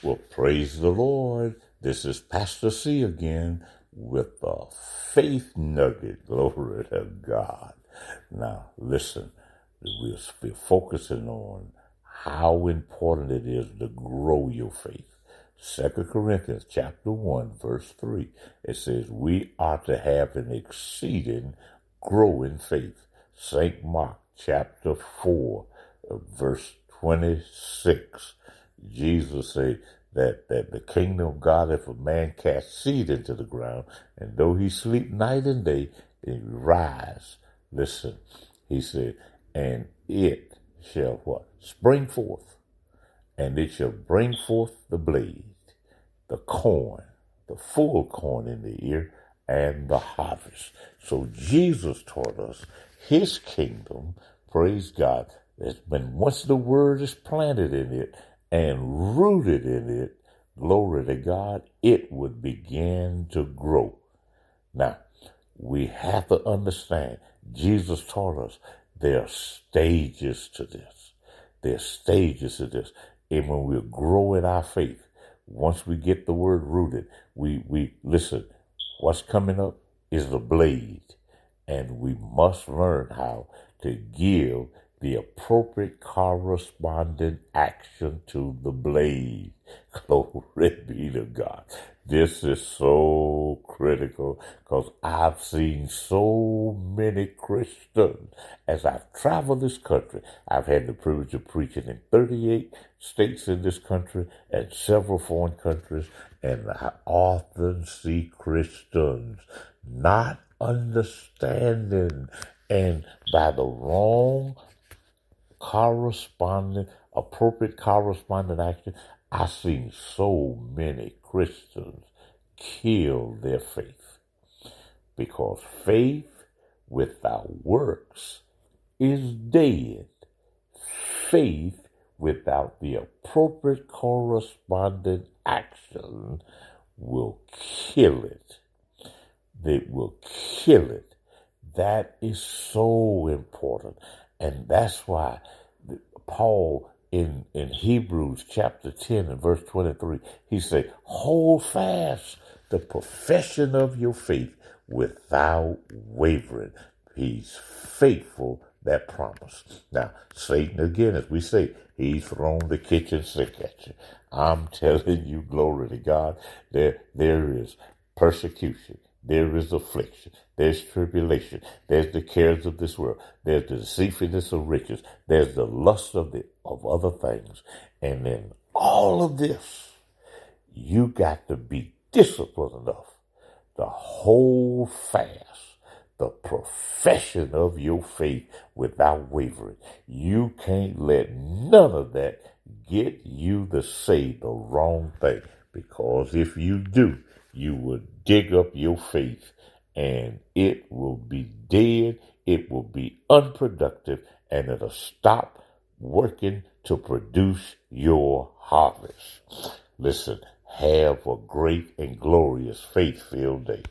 Well, praise the Lord. This is Pastor C again with a faith nugget. Glory to God. Now, listen, we're focusing on how important it is to grow your faith. 2 Corinthians chapter 1, verse 3, it says, we are to have an exceeding growing faith. St. Mark chapter 4, verse 26, Jesus said that the kingdom of God, if a man cast seed into the ground, and though he sleep night and day, it rise. Listen, he said, and it shall what? Spring forth, and it shall bring forth the blade, the corn, the full corn in the ear, and the harvest. So Jesus taught us his kingdom, praise God, that when once the word is planted in it and rooted in it, glory to God, it would begin to grow. Now, we have to understand, Jesus taught us there are stages to this. There are stages to this. And when we grow in our faith, once we get the word rooted, we listen, what's coming up is the blade. And we must learn how to give the appropriate corresponding action to the blade. Glory be to God. This is so critical because I've seen so many Christians as I've traveled this country. I've had the privilege of preaching in 38 states in this country and several foreign countries, and I often see Christians not understanding, and by the wrong appropriate corresponding action, I've seen so many Christians kill their faith, because faith without works is dead. Faith without the appropriate corresponding action will kill it. They will kill it. That is so important. And that's why Paul in Hebrews chapter 10 and verse 23, he said, hold fast the profession of your faith without wavering. He's faithful that promise. Now, Satan, again, as we say, he's thrown the kitchen sink at you. I'm telling you, glory to God, there is persecution. There is affliction. There's tribulation. There's the cares of this world. There's the deceitfulness of riches. There's the lust of other things. And in all of this, you got to be disciplined enough to hold fast the profession of your faith without wavering. You can't let none of that get you to say the wrong thing, because if you do, you will dig up your faith and it will be dead, it will be unproductive, and it'll stop working to produce your harvest. Listen, have a great and glorious faith-filled day.